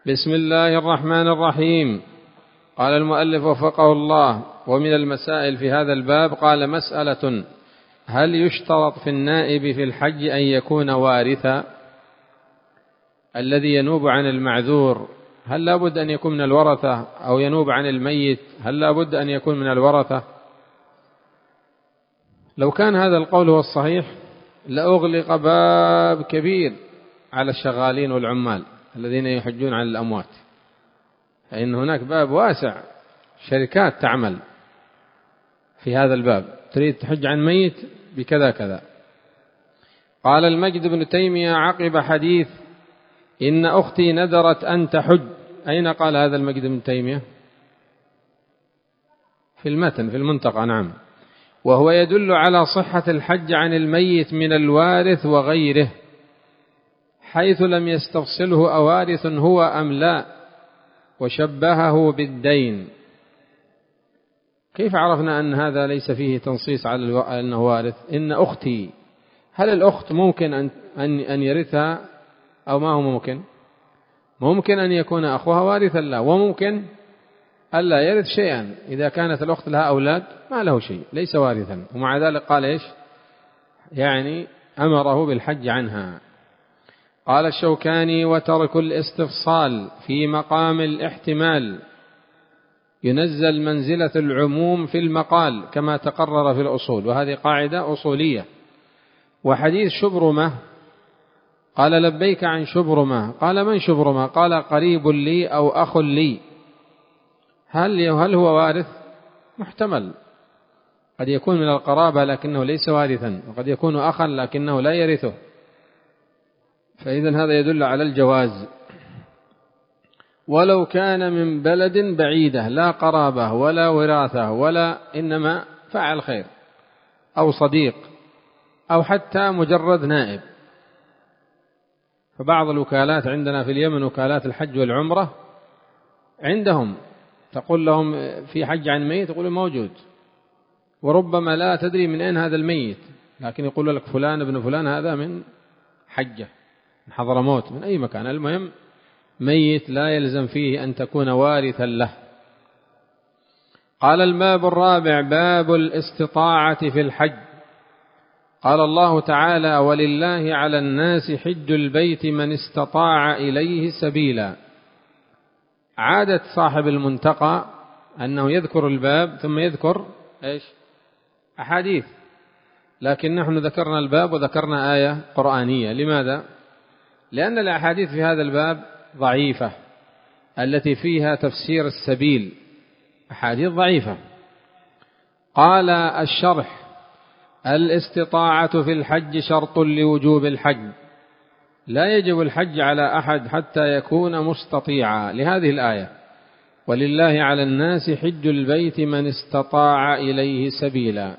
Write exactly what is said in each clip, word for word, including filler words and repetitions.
بسم الله الرحمن الرحيم. قال المؤلف وفقه الله: ومن المسائل في هذا الباب، قال: مسألة: هل يشترط في النائب في الحج أن يكون وارثا؟ الذي ينوب عن المعذور هل لا بد أن يكون من الورثة؟ أو ينوب عن الميت هل لا بد أن يكون من الورثة؟ لو كان هذا القول هو الصحيح لأغلق باب كبير على الشغالين والعمال الذين يحجون عن الأموات، فإن هناك باب واسع، شركات تعمل في هذا الباب، تريد تحج عن ميت بكذا كذا. قال المجد بن تيمية عقب حديث إن أختي نذرت أن تحج، أين قال هذا المجد بن تيمية؟ في المتن في المنتقى، نعم. وهو يدل على صحة الحج عن الميت من الوارث وغيره، حيث لم يستفصله أوارث هو أم لا، وشبهه بالدين. كيف عرفنا أن هذا ليس فيه تنصيص على أنه وارث؟ إن أختي، هل الأخت ممكن أن أن يرثها أو ما هو ممكن؟ ممكن أن يكون أخوها وارثا لا، وممكن ألا يرث شيئا. إذا كانت الأخت لها أولاد ما له شيء، ليس وارثا، ومع ذلك قال إيش؟ يعني أمره بالحج عنها. قال الشوكاني: وترك الاستفصال في مقام الاحتمال ينزل منزلة العموم في المقال كما تقرر في الأصول، وهذه قاعدة أصولية. وحديث شبرمة قال: لبيك عن شبرمة، قال: من شبرمة؟ قال: قريب لي أو أخ لي. هل هل هو وارث؟ محتمل، قد يكون من القرابة لكنه ليس وارثا، وقد يكون أخا لكنه لا يرثه، فإذن هذا يدل على الجواز. ولو كان من بلد بعيدة لا قرابة ولا وراثة ولا، إنما فعل خير أو صديق أو حتى مجرد نائب. فبعض الوكالات عندنا في اليمن، وكالات الحج والعمرة، عندهم تقول لهم في حج عن ميت، يقول موجود، وربما لا تدري من أين هذا الميت، لكن يقول لك فلان ابن فلان هذا من حجة، من حضرموت، من أي مكان. المهم ميت لا يلزم فيه أن تكون وارثا له. قال الباب الرابع: باب الاستطاعة في الحج. قال الله تعالى: ولله على الناس حج البيت من استطاع إليه سبيلا. عادة صاحب المنتقى أنه يذكر الباب ثم يذكر إيش؟ أحاديث، لكن نحن ذكرنا الباب وذكرنا آية قرآنية. لماذا؟ لأن الأحاديث في هذا الباب ضعيفة، التي فيها تفسير السبيل، أحاديث ضعيفة. قال الشرح: الاستطاعة في الحج شرط لوجوب الحج، لا يجب الحج على أحد حتى يكون مستطيعا، لهذه الآية: ولله على الناس حج البيت من استطاع إليه سبيلا.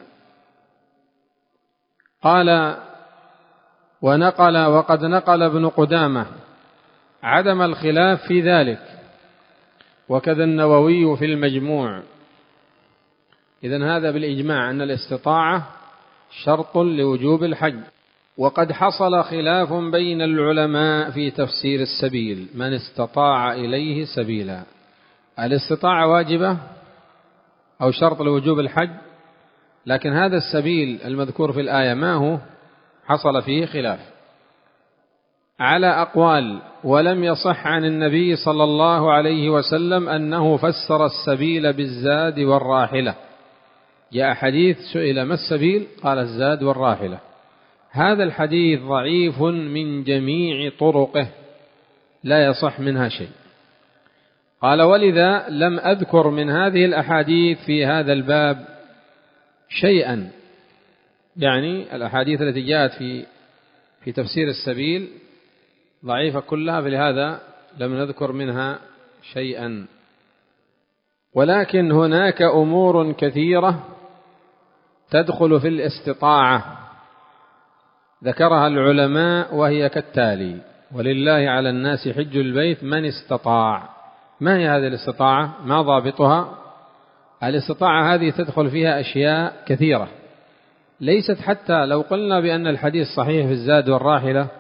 قال: ونقل وقد نقل ابن قدامة عدم الخلاف في ذلك، وكذا النووي في المجموع. إذن هذا بالإجماع أن الاستطاعة شرط لوجوب الحج. وقد حصل خلاف بين العلماء في تفسير السبيل، من استطاع إليه سبيلا، الاستطاعة واجبة أو شرط لوجوب الحج؟ لكن هذا السبيل المذكور في الآية ما هو؟ حصل فيه خلاف على أقوال، ولم يصح عن النبي صلى الله عليه وسلم أنه فسر السبيل بالزاد والراحلة. جاء حديث سئل: ما السبيل؟ قال: الزاد والراحلة. هذا الحديث ضعيف من جميع طرقه، لا يصح منها شيء. قال: ولذا لم أذكر من هذه الأحاديث في هذا الباب شيئا، يعني الأحاديث التي جاءت في في تفسير السبيل ضعيفة كلها، فلهذا لم نذكر منها شيئا. ولكن هناك أمور كثيرة تدخل في الاستطاعة ذكرها العلماء، وهي كالتالي: ولله على الناس حج البيت من استطاع. ما هي هذه الاستطاعة؟ ما ضابطها؟ الاستطاعة هذه تدخل فيها أشياء كثيرة، ليست حتى لو قلنا بأن الحديث صحيح في الزاد والراحلة،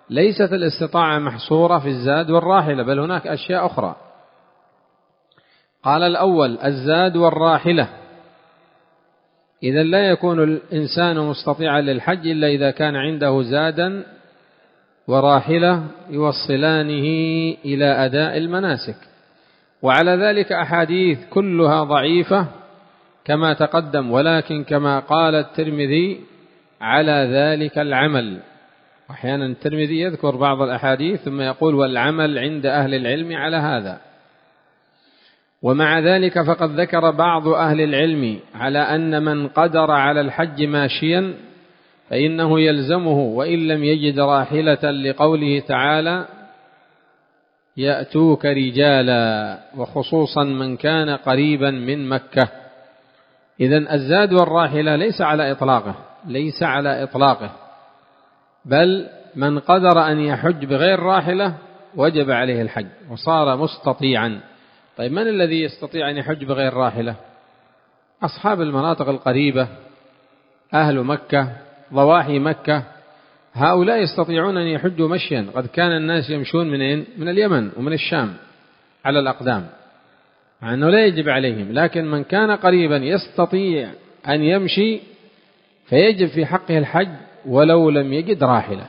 ليست الاستطاعة محصورة في الزاد والراحلة، بل هناك أشياء أخرى. قال الأول الزاد والراحلة، إذا لا يكون الإنسان مستطيعا للحج إلا إذا كان عنده زادا وراحلة يوصلانه إلى أداء المناسك. وعلى ذلك أحاديث كلها ضعيفة كما تقدم، ولكن كما قال الترمذي على ذلك العمل. أحيانا الترمذي يذكر بعض الأحاديث ثم يقول والعمل عند أهل العلم على هذا. ومع ذلك فقد ذكر بعض أهل العلم على أن من قدر على الحج ماشيا فإنه يلزمه وإن لم يجد راحلة، لقوله تعالى يأتوك رجالا، وخصوصا من كان قريبا من مكة. إذن الزاد والراحلة ليس على إطلاقه ليس على إطلاقه بل من قدر أن يحج بغير راحلة وجب عليه الحج وصار مستطيعا. طيب من الذي يستطيع أن يحج بغير راحلة؟ أصحاب المناطق القريبة، أهل مكة، ضواحي مكة، هؤلاء يستطيعون أن يحجوا مشيا. قد كان الناس يمشون منين؟ من اليمن ومن الشام على الأقدام، مع أنه لا يجب عليهم. لكن من كان قريبا يستطيع أن يمشي فيجب في حقه الحج ولو لم يجد راحلة.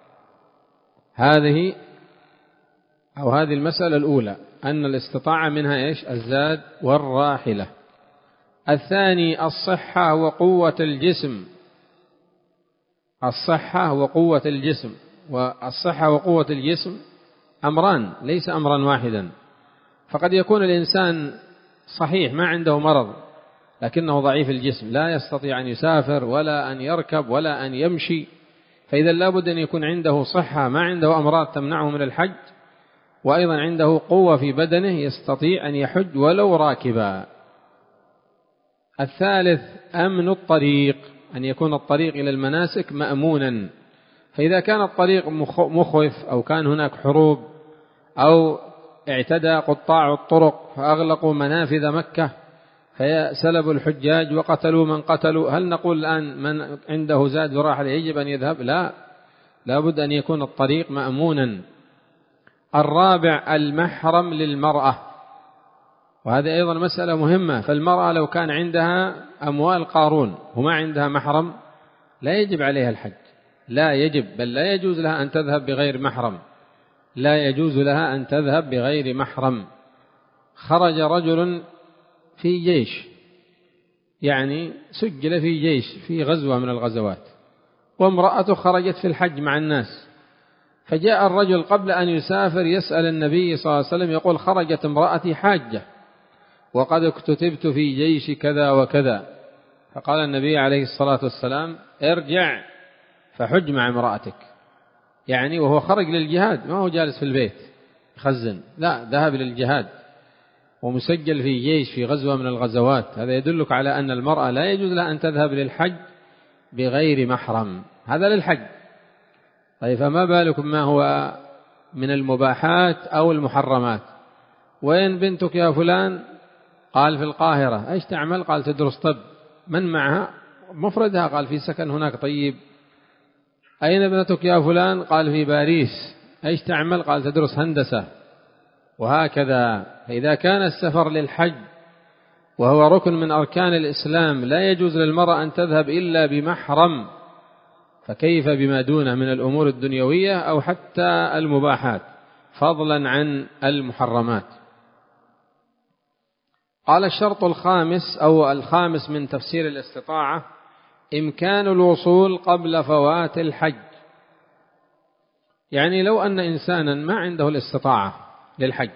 هذه أو هذه المسألة الأولى، أن الاستطاعة منها إيش؟ الزاد والراحلة. الثاني الصحة وقوة الجسم. الصحة وقوة الجسم، والصحة وقوة الجسم أمران ليس أمرا واحدا. فقد يكون الإنسان صحيح ما عنده مرض لكنه ضعيف الجسم، لا يستطيع أن يسافر ولا أن يركب ولا أن يمشي، فإذا لابد أن يكون عنده صحة، ما عنده أمراض تمنعه من الحج، وأيضا عنده قوة في بدنه يستطيع أن يحج ولو راكبا. الثالث أمن الطريق، أن يكون الطريق إلى المناسك مأمونا. فإذا كان الطريق مخوف أو كان هناك حروب أو اعتدى قطاع الطرق فأغلقوا منافذ مكة فسلبوا الحجاج وقتلوا من قتلوا، هل نقول الآن من عنده زاد وراحلة يجب أن يذهب؟ لا، لابد أن يكون الطريق مأمونا. الرابع المحرم للمرأة، وهذه أيضا مسألة مهمة. فالمرأة لو كان عندها أموال قارون وما عندها محرم لا يجب عليها الحج، لا يجب، بل لا يجوز لها أن تذهب بغير محرم، لا يجوز لها أن تذهب بغير محرم. خرج رجل في جيش، يعني سجل في جيش في غزوة من الغزوات، وامرأته خرجت في الحج مع الناس، فجاء الرجل قبل أن يسافر يسأل النبي صلى الله عليه وسلم يقول خرجت امرأتي حاجة وقد اكتتبت في جيش كذا وكذا. فقال النبي عليه الصلاة والسلام ارجع فحج مع امرأتك، يعني وهو خرج للجهاد، ما هو جالس في البيت يخزن، لا، ذهب للجهاد ومسجل في جيش في غزوة من الغزوات. هذا يدلك على أن المرأة لا يجوز لها أن تذهب للحج بغير محرم، هذا للحج. طيب فما بالكم ما هو من المباحات أو المحرمات؟ وين بنتك يا فلان؟ قال في القاهرة. ايش تعمل؟ قال تدرس طب. من معها؟ مفردها. قال في سكن هناك. طيب أين ابنتك يا فلان؟ قال في باريس. ايش تعمل؟ قال تدرس هندسة. وهكذا. فإذا كان السفر للحج وهو ركن من أركان الإسلام لا يجوز للمرأة أن تذهب إلا بمحرم، فكيف بما دونه من الأمور الدنيوية أو حتى المباحات، فضلا عن المحرمات. قال الشرط الخامس أو الخامس من تفسير الاستطاعة إمكان الوصول قبل فوات الحج. يعني لو أن إنسانا ما عنده الاستطاعة للحج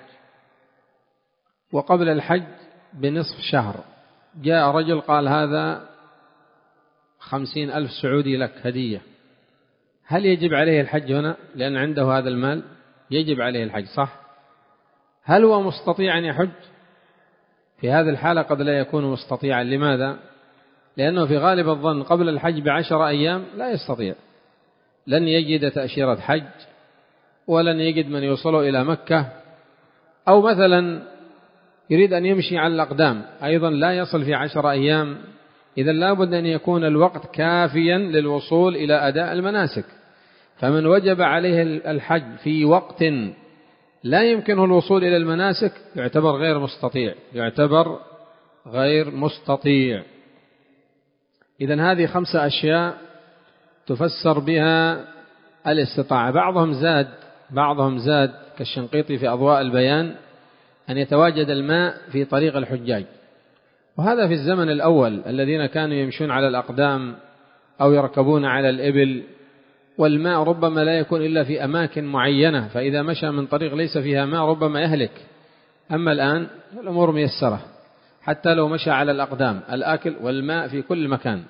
وقبل الحج بنصف شهر جاء رجل قال هذا خمسين ألف سعودي لك هدية، هل يجب عليه الحج هنا لأن عنده هذا المال؟ يجب عليه الحج، صح؟ هل هو مستطيع أن يحج؟ في هذه الحالة قد لا يكون مستطيعا. لماذا؟ لأنه في غالب الظن قبل الحج بعشر أيام لا يستطيع، لن يجد تأشيرة حج ولن يجد من يوصله إلى مكة، أو مثلا يريد أن يمشي على الأقدام أيضا لا يصل في عشر أيام. إذن لا بد أن يكون الوقت كافيا للوصول إلى أداء المناسك. فمن وجب عليه الحج في وقت لا يمكنه الوصول إلى المناسك يعتبر غير مستطيع يعتبر غير مستطيع. إذن هذه خمسة أشياء تفسر بها الاستطاعة. بعضهم زاد بعضهم زاد كالشنقيطي في أضواء البيان أن يتواجد الماء في طريق الحجاج، وهذا في الزمن الأول الذين كانوا يمشون على الأقدام أو يركبون على الإبل، والماء ربما لا يكون إلا في أماكن معينة، فإذا مشى من طريق ليس فيها ماء ربما يهلك. أما الآن الأمور ميسرة، حتى لو مشى على الأقدام الآكل والماء في كل مكان،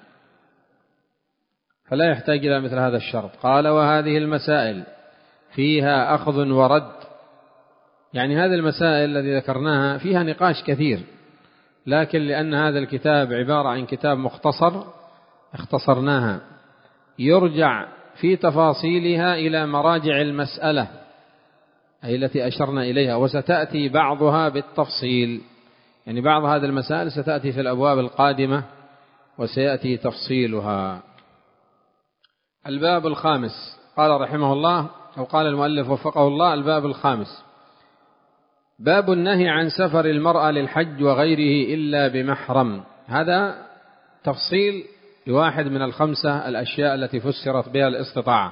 فلا يحتاج إلى مثل هذا الشرط. قال وهذه المسائل فيها أخذ ورد، يعني هذه المسائل التي ذكرناها فيها نقاش كثير، لكن لأن هذا الكتاب عبارة عن كتاب مختصر اختصرناها. يرجع في تفاصيلها إلى مراجع المسألة أي التي أشرنا إليها، وستأتي بعضها بالتفصيل، يعني بعض هذه المسائل ستأتي في الأبواب القادمة وسيأتي تفصيلها. الباب الخامس، قال رحمه الله أو قال المؤلف وفقه الله: الباب الخامس باب النهي عن سفر المرأة للحج وغيره إلا بمحرم. هذا تفصيل لواحد من الخمسة الأشياء التي فسرت بها الاستطاعة.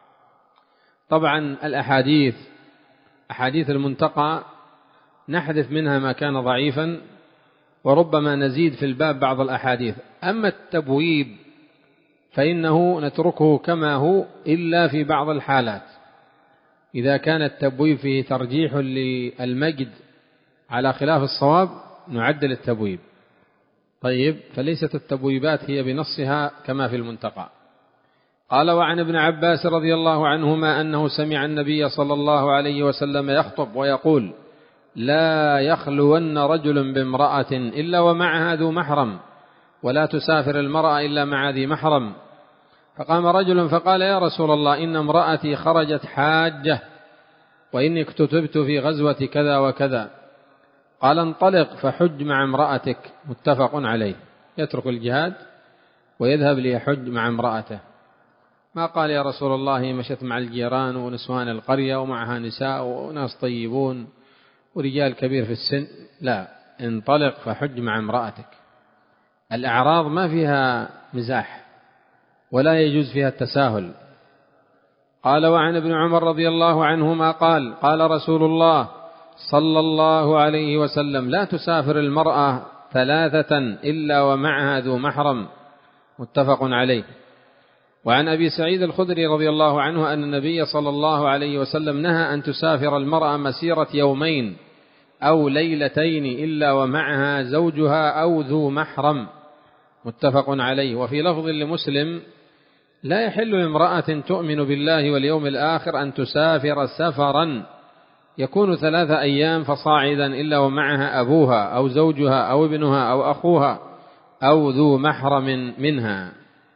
طبعا الأحاديث أحاديث المنتقى نحذف منها ما كان ضعيفا، وربما نزيد في الباب بعض الأحاديث. أما التبويب فإنه نتركه كما هو إلا في بعض الحالات، إذا كان التبويب فيه ترجيح للمجد على خلاف الصواب نعدل التبويب. طيب، فليست التبويبات هي بنصها كما في المنتقى. قال وعن ابن عباس رضي الله عنهما أنه سمع النبي صلى الله عليه وسلم يخطب ويقول: لا يخلون رجل بامرأة إلا ومعها ذو محرم، ولا تسافر المرأة إلا مع ذي محرم. فقام رجل فقال: يا رسول الله، إن امرأتي خرجت حاجة، وإني اكتتبت في غزوة كذا وكذا. قال: انطلق فحج مع امرأتك. متفق عليه. يترك الجهاد ويذهب ليحج مع امرأته. ما قال: يا رسول الله مشت مع الجيران ونسوان القرية ومعها نساء وناس طيبون ورجال كبير في السن. لا، انطلق فحج مع امرأتك. الأعراض ما فيها مزاح ولا يجوز فيها التساهل. قال وعن ابن عمر رضي الله عنهما قال: قال رسول الله صلى الله عليه وسلم: لا تسافر المرأة ثلاثة إلا ومعها ذو محرم. متفق عليه. وعن أبي سعيد الخدري رضي الله عنه أن النبي صلى الله عليه وسلم نهى أن تسافر المرأة مسيرة يومين أو ليلتين إلا ومعها زوجها أو ذو محرم. متفق عليه. وفي لفظ لمسلم: لا يحل لامرأة تؤمن بالله واليوم الآخر أن تسافر سفرا يكون ثلاثة أيام فصاعدا إلا ومعها أبوها أو زوجها أو ابنها أو أخوها أو ذو محرم منها.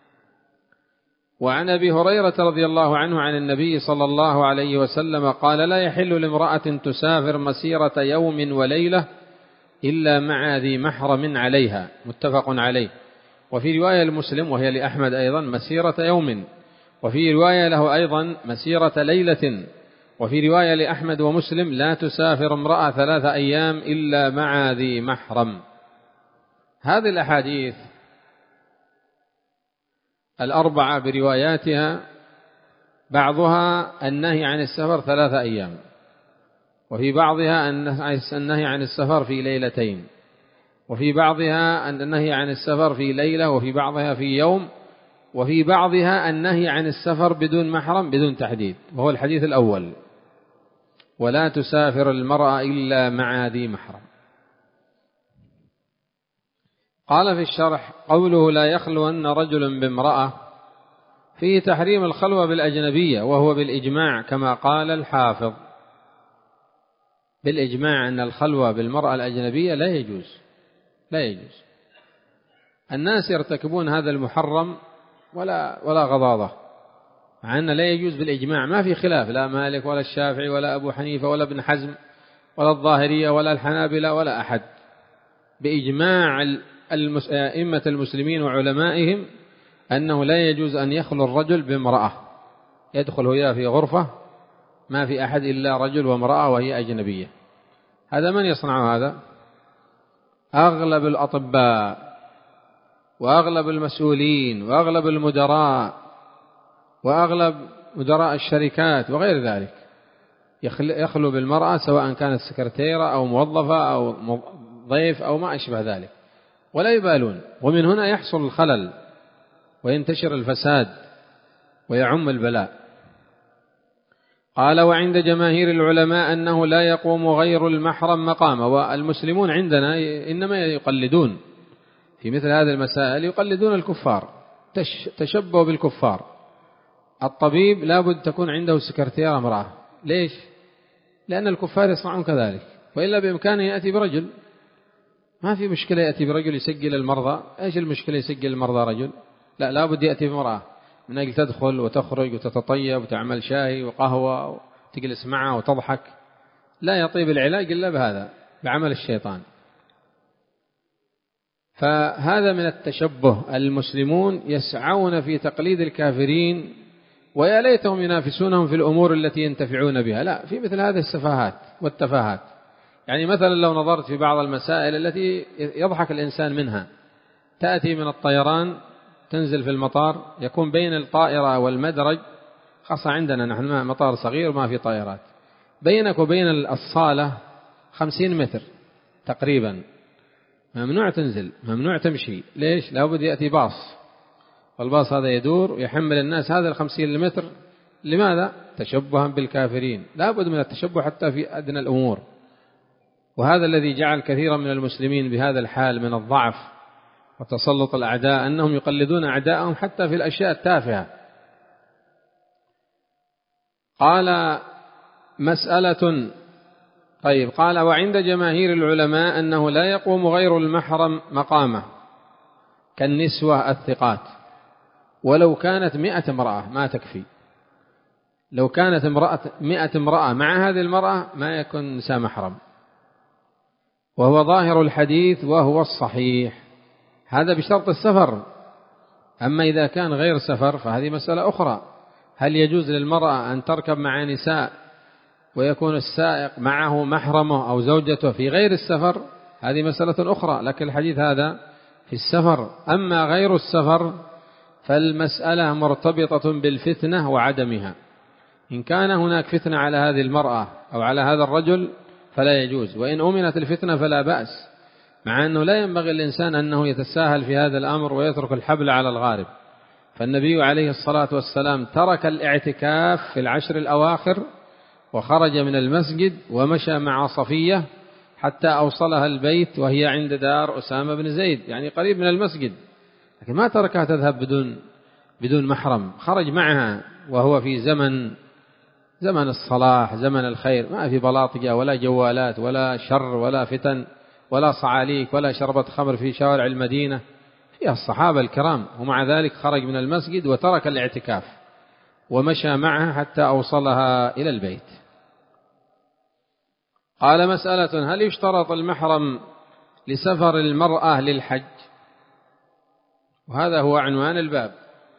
وعن أبي هريرة رضي الله عنه عن النبي صلى الله عليه وسلم قال: لا يحل لامرأة تسافر مسيرة يوم وليلة إلا مع ذي محرم عليها. متفق عليه. وفي رواية المسلم وهي لأحمد أيضا: مسيرة يوم. وفي رواية له أيضا: مسيرة ليلة. وفي رواية لأحمد ومسلم: لا تسافر امرأة ثلاثة أيام إلا مع ذي محرم. هذه الأحاديث الأربعة برواياتها بعضها النهي عن السفر ثلاثة أيام، وفي بعضها النهي عن السفر في ليلتين، وفي بعضها النهي عن السفر في ليلة، وفي بعضها في يوم، وفي بعضها النهي عن السفر بدون محرم بدون تحديد، وهو الحديث الأول: ولا تسافر المرأة إلا مع ذي محرم. قال في الشرح: قوله لا يخلون رجل بامرأة فيه تحريم الخلوة بالأجنبية، وهو بالإجماع كما قال الحافظ، بالإجماع أن الخلوة بالمرأة الأجنبية لا يجوز لا يجوز. الناس يرتكبون هذا المحرم ولا ولا غضاضة، مع أن لا يجوز بالإجماع، ما في خلاف، لا مالك ولا الشافعي ولا أبو حنيفة ولا ابن حزم ولا الظاهرية ولا الحنابلة ولا أحد، بإجماع أئمة المسلمين وعلمائهم أنه لا يجوز أن يخلو الرجل بامرأة يدخل وياه في غرفة ما في أحد إلا رجل وامرأة وهي أجنبية. هذا من يصنع هذا؟ أغلب الأطباء وأغلب المسؤولين وأغلب المدراء وأغلب مدراء الشركات وغير ذلك يخلو بالمرأة، سواء كانت سكرتيرة أو موظفة أو ضيف أو ما أشبه ذلك، ولا يبالون. ومن هنا يحصل الخلل وينتشر الفساد ويعم البلاء. قال: وعند جماهير العلماء أنه لا يقوم غير المحرم مقامه. والمسلمون عندنا إنما يقلدون في مثل هذه المسائل، يقلدون الكفار، تشبهوا بالكفار. الطبيب لابد تكون عنده سكرتيرة امرأة. ليش؟ لأن الكفار يصنعون كذلك، وإلا بإمكانه يأتي برجل، ما في مشكلة يأتي برجل يسجل المرضى. إيش المشكلة يسجل المرضى رجل؟ لا، لابد يأتي بامرأة من أجل تدخل وتخرج وتتطيب وتعمل شاي وقهوة وتجلس معه وتضحك. لا يطيب العلاج إلا بهذا، بعمل الشيطان. فهذا من التشبه. المسلمون يسعون في تقليد الكافرين، ويا ليتهم ينافسونهم في الأمور التي ينتفعون بها، لا، في مثل هذه السفاهات والتفاهات. يعني مثلا لو نظرت في بعض المسائل التي يضحك الإنسان منها، تأتي من الطيران تنزل في المطار، يكون بين الطائرة والمدرج، خاصة عندنا نحن مطار صغير ما في طائرات، بينك وبين الصالة خمسين متر تقريبا، ممنوع تنزل، ممنوع تمشي. ليش؟ لابد يأتي باص، والباص هذا يدور ويحمل الناس هذا الخمسين متر. لماذا؟ تشبها بالكافرين. لابد من التشبه حتى في أدنى الأمور. وهذا الذي جعل كثيرا من المسلمين بهذا الحال من الضعف وتسلط الأعداء، أنهم يقلدون أعداءهم حتى في الأشياء التافهة. قال: مسألة طيب قال: وعند جماهير العلماء أنه لا يقوم غير المحرم مقامه كالنسوة الثقات، ولو كانت مئة امرأة ما تكفي. لو كانت امرأة مئة امرأة مع هذه المرأة ما يكون نساء محرم، وهو ظاهر الحديث وهو الصحيح. هذا بشرط السفر. أما إذا كان غير سفر فهذه مسألة أخرى. هل يجوز للمرأة أن تركب مع نساء ويكون السائق معه محرمه أو زوجته في غير السفر؟ هذه مسألة أخرى، لكن الحديث هذا في السفر. أما غير السفر فالمسألة مرتبطة بالفتنة وعدمها. إن كان هناك فتنة على هذه المرأة أو على هذا الرجل فلا يجوز، وإن أمنت الفتنة فلا بأس، مع أنه لا ينبغي الإنسان أنه يتساهل في هذا الأمر ويترك الحبل على الغارب. فالنبي عليه الصلاة والسلام ترك الاعتكاف في العشر الأواخر وخرج من المسجد ومشى مع صفية حتى أوصلها البيت وهي عند دار أسامة بن زيد، يعني قريب من المسجد، لكن ما تركها تذهب بدون بدون محرم. خرج معها وهو في زمن زمن الصلاح، زمن الخير، ما في بلاطجة ولا جوالات ولا شر ولا فتن ولا صعاليك ولا شربة خمر في شوارع المدينة، فيها الصحابة الكرام. ومع ذلك خرج من المسجد وترك الاعتكاف ومشى معها حتى أوصلها إلى البيت. قال: مسألة: هل يشترط المحرم لسفر المرأة للحج؟ وهذا هو عنوان الباب.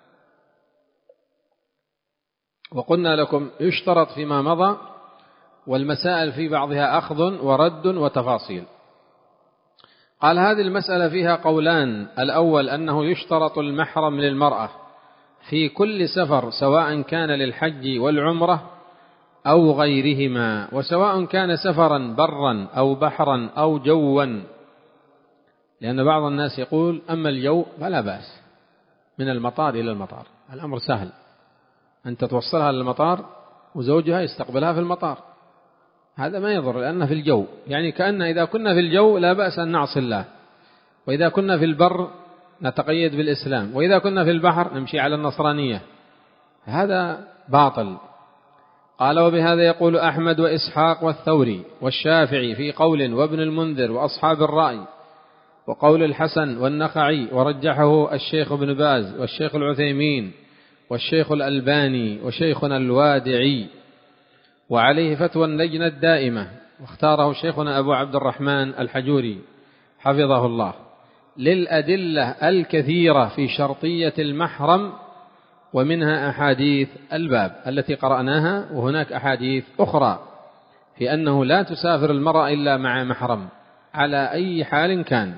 وقلنا لكم يشترط فيما مضى، والمسائل في بعضها أخذ ورد وتفاصيل. قال: هذه المسألة فيها قولان. الأول أنه يشترط المحرم للمرأة في كل سفر، سواء كان للحج والعمرة أو غيرهما، وسواء كان سفرا برا أو بحرا أو جوا، لأن بعض الناس يقول أما الجو فلا بأس، من المطار إلى المطار الأمر سهل، أنت توصلها للمطار وزوجها يستقبلها في المطار، هذا ما يضر لأنه في الجو. يعني كأن إذا كنا في الجو لا بأس أن نعصي الله، وإذا كنا في البر نتقيد بالإسلام، وإذا كنا في البحر نمشي على النصرانية، هذا باطل. قال: وبهذا يقول أحمد وإسحاق والثوري والشافعي في قول، وابن المنذر وأصحاب الرأي، وقول الحسن والنخعي، ورجحه الشيخ ابن باز والشيخ العثيمين والشيخ الألباني وشيخنا الوادعي، وعليه فتوى اللجنة الدائمة، واختاره شيخنا أبو عبد الرحمن الحجوري حفظه الله، للأدلة الكثيرة في شرطية المحرم ومنها أحاديث الباب التي قرأناها، وهناك أحاديث أخرى في أنه لا تسافر المرأة إلا مع محرم على أي حال كان.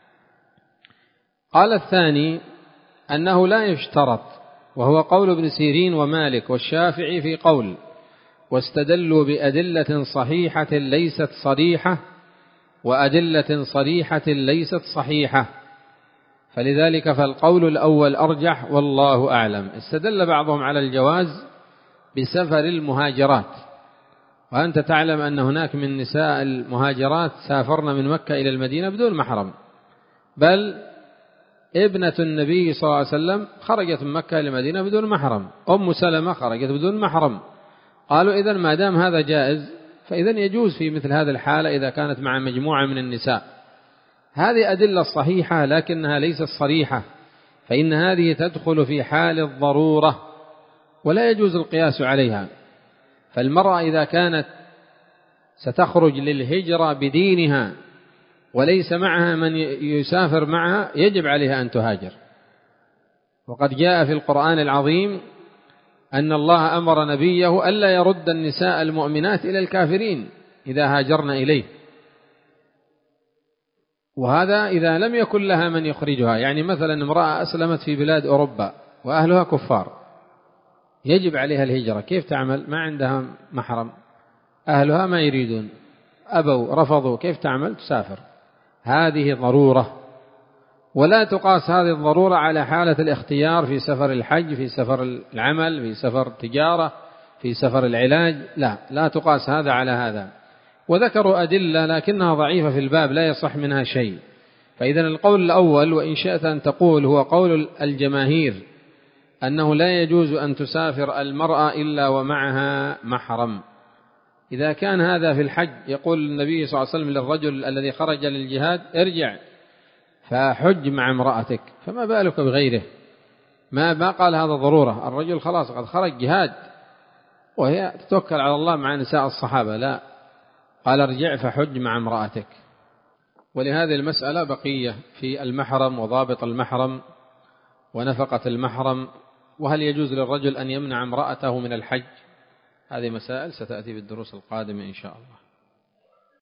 قال الثاني أنه لا يشترط، وهو قول ابن سيرين ومالك والشافعي في قول، واستدلوا بأدلة صحيحة ليست صريحة وأدلة صريحة ليست صحيحة، فلذلك فالقول الأول أرجح والله أعلم. استدل بعضهم على الجواز بسفر المهاجرات، وأنت تعلم أن هناك من نساء المهاجرات سافرن من مكة إلى المدينة بدون محرم، بل ابنة النبي صلى الله عليه وسلم خرجت من مكة إلى المدينة بدون محرم، أم سلمة خرجت بدون محرم. قالوا إذن ما دام هذا جائز فإذن يجوز في مثل هذه الحالة إذا كانت مع مجموعة من النساء. هذه أدلة صحيحة لكنها ليست صريحة، فإن هذه تدخل في حال الضرورة ولا يجوز القياس عليها. فالمرأة إذا كانت ستخرج للهجرة بدينها وليس معها من يسافر معها يجب عليها أن تهاجر. وقد جاء في القرآن العظيم أن الله أمر نبيه ألا يرد النساء المؤمنات إلى الكافرين إذا هاجرن إليه، وهذا إذا لم يكن لها من يخرجها. يعني مثلا امرأة أسلمت في بلاد أوروبا وأهلها كفار، يجب عليها الهجرة، كيف تعمل؟ ما عندها محرم، أهلها ما يريدون، أبوا رفضوا، كيف تعمل؟ تسافر. هذه ضرورة، ولا تقاس هذه الضرورة على حالة الاختيار في سفر الحج، في سفر العمل، في سفر التجارة، في سفر العلاج، لا لا تقاس هذا على هذا. وذكروا أدلة لكنها ضعيفة في الباب لا يصح منها شيء. فإذا القول الأول وإن شئت أن تقول هو قول الجماهير أنه لا يجوز أن تسافر المرأة إلا ومعها محرم. إذا كان هذا في الحج يقول النبي صلى الله عليه وسلم للرجل الذي خرج للجهاد ارجع فحج مع امرأتك، فما بالك بغيره؟ ما ما قال هذا ضرورة، الرجل خلاص قد خرج جهاد وهي تتوكل على الله مع نساء الصحابة، لا، قال ارجع فحج مع امرأتك. ولهذه المسألة بقية في المحرم وضابط المحرم ونفقة المحرم، وهل يجوز للرجل أن يمنع امرأته من الحج؟ هذه مسائل ستأتي بالدروس القادمة إن شاء الله.